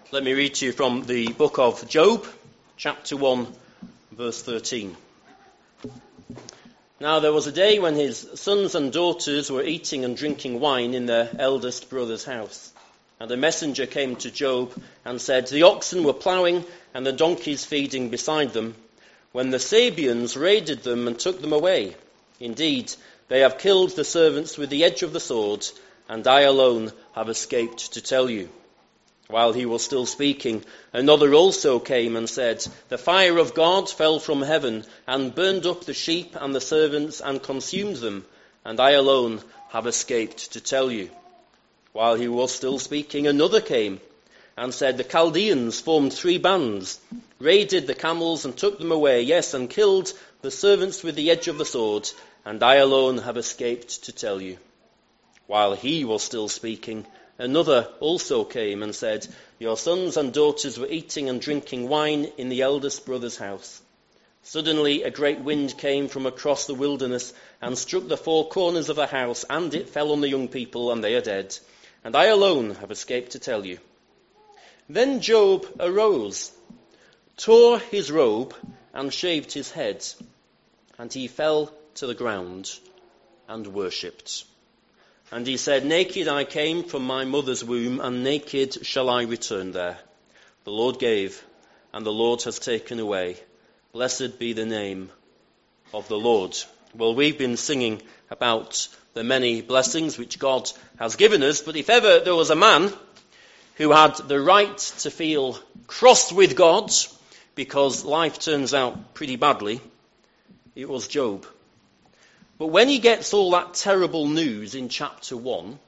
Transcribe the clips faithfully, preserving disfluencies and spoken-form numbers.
Let me read to you from the book of Job, chapter one, verse thirteen. Now there was a day when his sons and daughters were eating and drinking wine in their eldest brother's house. And a messenger came to Job and said, "The oxen were ploughing and the donkeys feeding beside them, when the Sabeans raided them and took them away. Indeed, they have killed the servants with the edge of the sword, and I alone have escaped to tell you." While he was still speaking, another also came and said, "The fire of God fell from heaven and burned up the sheep and the servants and consumed them, and I alone have escaped to tell you." While he was still speaking, another came and said, "The Chaldeans formed three bands, raided the camels and took them away, yes, and killed the servants with the edge of the sword, and I alone have escaped to tell you." While he was still speaking, another also came and said, "Your sons and daughters were eating and drinking wine in the eldest brother's house. Suddenly a great wind came from across the wilderness and struck the four corners of the house, and it fell on the young people, and they are dead. And I alone have escaped to tell you." Then Job arose, tore his robe, and shaved his head, and he fell to the ground and worshipped. And he said, "Naked I came from my mother's womb, and naked shall I return there. The Lord gave, and the Lord has taken away. Blessed be the name of the Lord." Well, we've been singing about the many blessings which God has given us, but if ever there was a man who had the right to feel cross with God because life turns out pretty badly, it was Job. But when he gets all that terrible news in chapter one,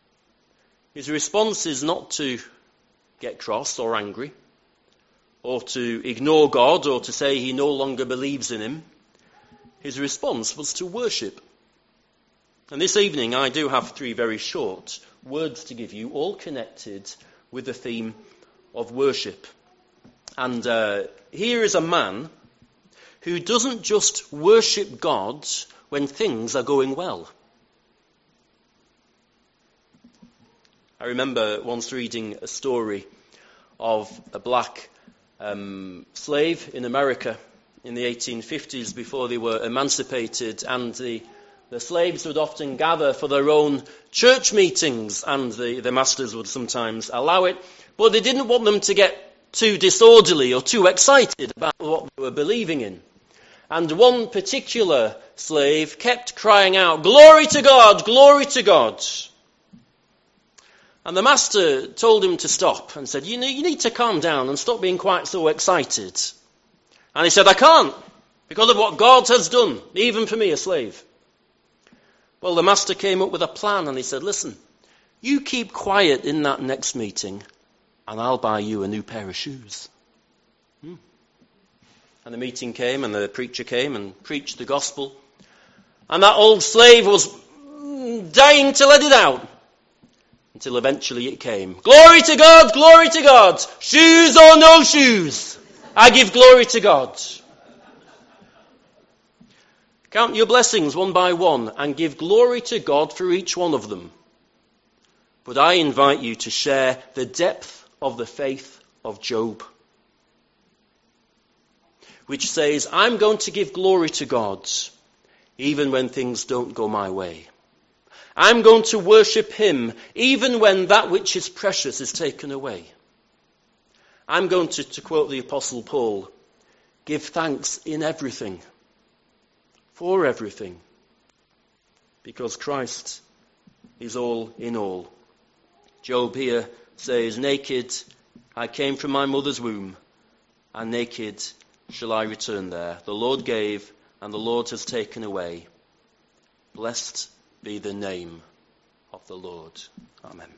his response is not to get cross or angry, or to ignore God, or to say he no longer believes in him. His response was to worship. And this evening I do have three very short words to give you, all connected with the theme of worship. And uh, here is a man who doesn't just worship God when things are going well. I remember once reading a story of a black um, slave in America in the eighteen fifties before they were emancipated, and the, the slaves would often gather for their own church meetings, and the, the masters would sometimes allow it, but they didn't want them to get too disorderly or too excited about what they were believing in. And one particular slave kept crying out, "Glory to God, glory to God." And the master told him to stop and said, you, know, you need to calm down and stop being quite so excited. And he said, "I can't, because of what God has done, even for me, a slave." Well, the master came up with a plan and he said, "Listen, you keep quiet in that next meeting and I'll buy you a new pair of shoes." Hmm. And the meeting came and the preacher came and preached the gospel. And that old slave was dying to let it out. Until eventually it came. "Glory to God, glory to God. Shoes or no shoes, I give glory to God." Count your blessings one by one and give glory to God for each one of them. But I invite you to share the depth of the faith of Job, which says, I'm going to give glory to God even when things don't go my way. I'm going to worship him even when that which is precious is taken away. I'm going to, to quote the Apostle Paul, give thanks in everything, for everything, because Christ is all in all. Job here says, "Naked I came from my mother's womb, and naked shall I return there. The Lord gave, and the Lord has taken away. Blessed be the name of the Lord." Amen.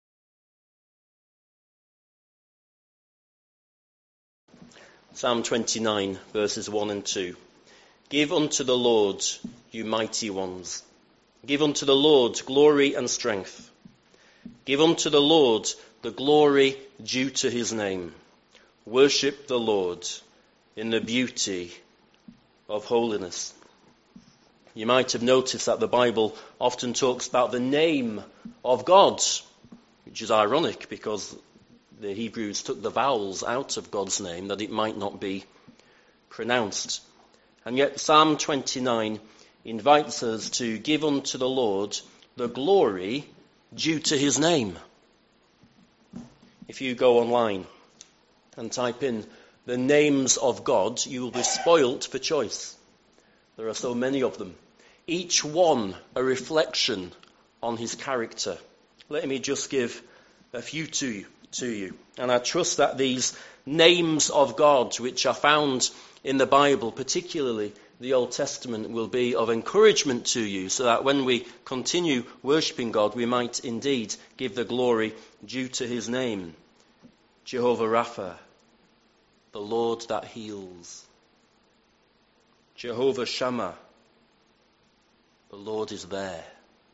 Psalm twenty-nine, verses one and two. "Give unto the Lord, you mighty ones. Give unto the Lord glory and strength. Give unto the Lord the glory due to his name. Worship the Lord in the beauty of holiness." You might have noticed that the Bible often talks about the name of God, which is ironic because the Hebrews took the vowels out of God's name that it might not be pronounced. And yet Psalm twenty-nine invites us to give unto the Lord the glory due to his name. If you go online and type in the names of God, you will be spoilt for choice. There are so many of them. Each one a reflection on his character. Let me just give a few to you, to you. And I trust that these names of God, which are found in the Bible, particularly the Old Testament, will be of encouragement to you, so that when we continue worshipping God, we might indeed give the glory due to his name. Jehovah Rapha, the Lord that heals. Jehovah Shammah, the Lord is there.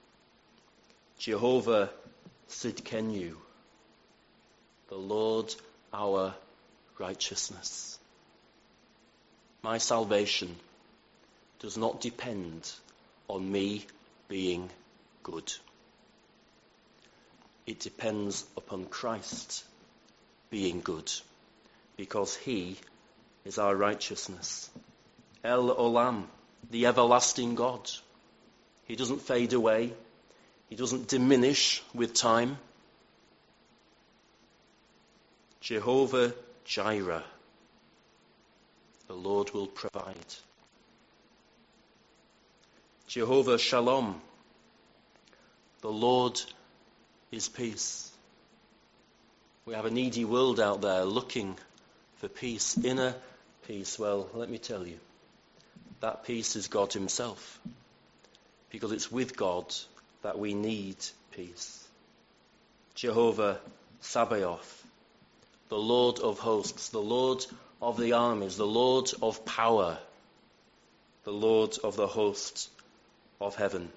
Jehovah Sidkenu, the Lord our righteousness. My salvation does not depend on me being good. It depends upon Christ being good, because he is our righteousness. El Olam, the everlasting God. He doesn't fade away. He doesn't diminish with time. Jehovah Jireh, the Lord will provide. Jehovah Shalom, the Lord is peace. We have a needy world out there looking for peace, inner peace. Well, let me tell you, that peace is God himself, because it's with God that we need peace. Jehovah Sabaoth, the Lord of hosts, the Lord of the armies, the Lord of power, the Lord of the host of heaven.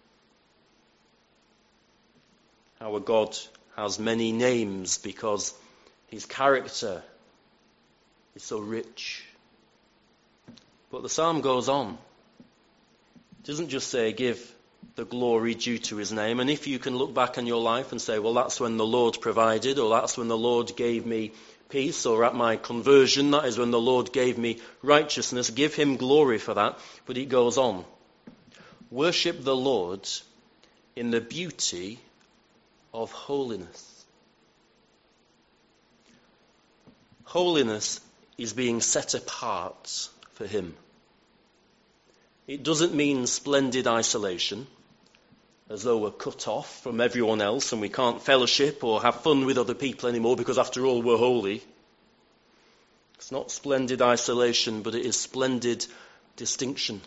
Our God has many names because his character is so rich. But the psalm goes on. It doesn't just say give the glory due to his name. And if you can look back on your life and say, well, that's when the Lord provided, or that's when the Lord gave me peace, or at my conversion, that is when the Lord gave me righteousness, give him glory for that. But it goes on. Worship the Lord in the beauty of holiness. Holiness is being set apart for him. It doesn't mean splendid isolation, as though we're cut off from everyone else and we can't fellowship or have fun with other people anymore because after all we're holy. It's not splendid isolation, but it is splendid distinction.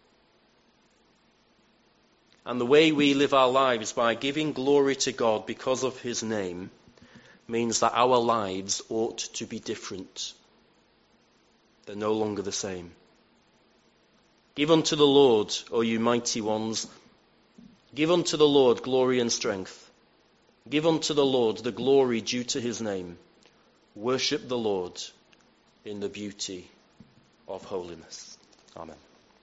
And the way we live our lives by giving glory to God because of his name means that our lives ought to be different. They're no longer the same. Give unto the Lord, O you mighty ones. Give unto the Lord glory and strength. Give unto the Lord the glory due to his name. Worship the Lord in the beauty of holiness. Amen.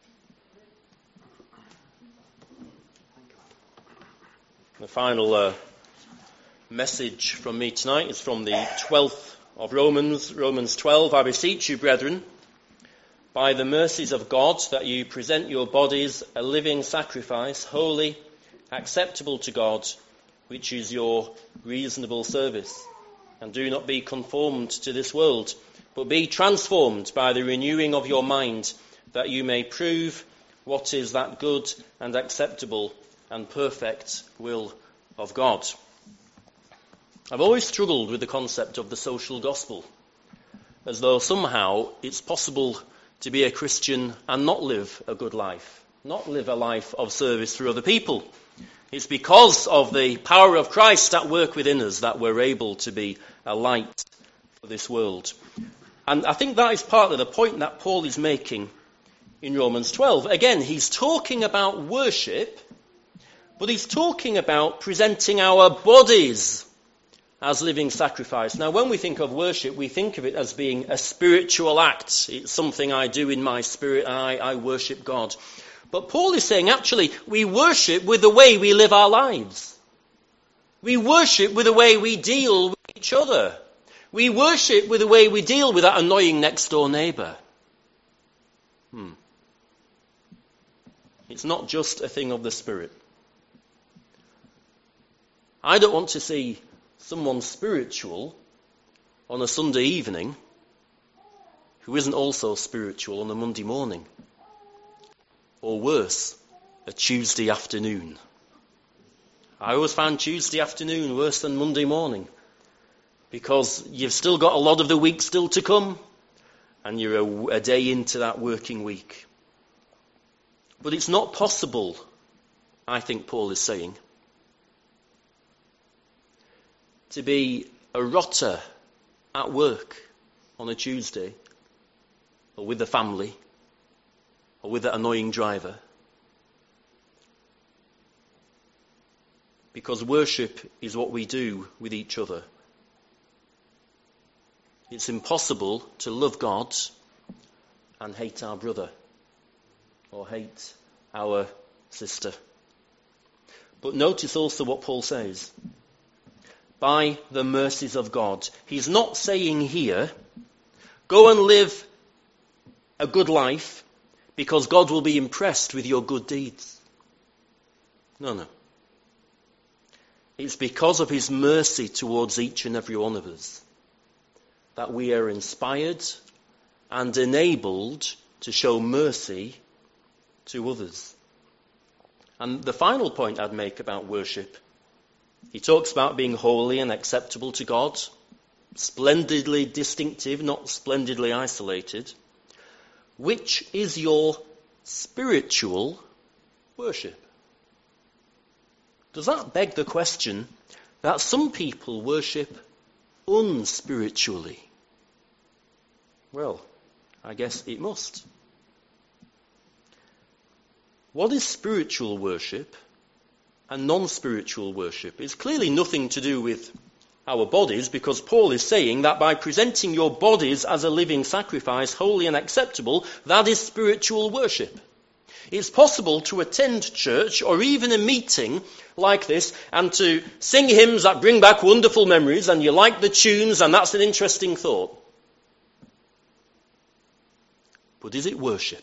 The final uh, message from me tonight is from the twelfth of Romans, Romans twelve. I beseech you, brethren, by the mercies of God, that you present your bodies a living sacrifice, holy, acceptable to God, which is your reasonable service. And do not be conformed to this world, but be transformed by the renewing of your mind, that you may prove what is that good and acceptable and perfect will of God. I've always struggled with the concept of the social gospel, as though somehow it's possible to be a Christian and not live a good life, not live a life of service for other people. It's because of the power of Christ at work within us that we're able to be a light for this world. And I think that is partly the point that Paul is making in Romans twelve. Again, he's talking about worship, but he's talking about presenting our bodies as living sacrifice. Now, when we think of worship, we think of it as being a spiritual act. It's something I do in my spirit, and I, I worship God. But Paul is saying, actually, we worship with the way we live our lives. We worship with the way we deal with each other. We worship with the way we deal with that annoying next door neighbour. Hmm. It's not just a thing of the Spirit. I don't want to see someone spiritual on a Sunday evening who isn't also spiritual on a Monday morning. Or worse, a Tuesday afternoon. I always found Tuesday afternoon worse than Monday morning, because you've still got a lot of the week still to come, and you're a, a day into that working week. But it's not possible, I think Paul is saying, to be a rotter at work on a Tuesday, or with the family, or with that annoying driver. Because worship is what we do with each other. It's impossible to love God and hate our brother or hate our sister. But notice also what Paul says. By the mercies of God. He's not saying here, go and live a good life because God will be impressed with your good deeds. No, no. It's because of his mercy towards each and every one of us that we are inspired and enabled to show mercy to others. And the final point I'd make about worship, he talks about being holy and acceptable to God, splendidly distinctive, not splendidly isolated. Which is your spiritual worship? Does that beg the question that some people worship unspiritually? Well, I guess it must. What is spiritual worship and non-spiritual worship? It's clearly nothing to do with our bodies, because Paul is saying that by presenting your bodies as a living sacrifice, holy and acceptable, that is spiritual worship. It's possible to attend church or even a meeting like this and to sing hymns that bring back wonderful memories, and you like the tunes and that's an interesting thought. But is it worship?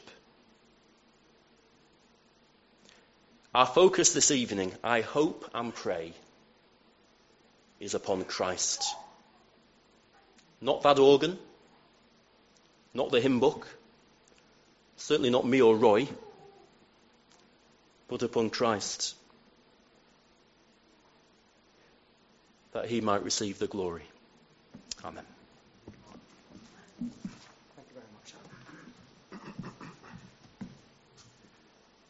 Our focus this evening, I hope and pray, is upon Christ. Not that organ, not the hymn book, certainly not me or Roy, but upon Christ, that he might receive the glory. Amen.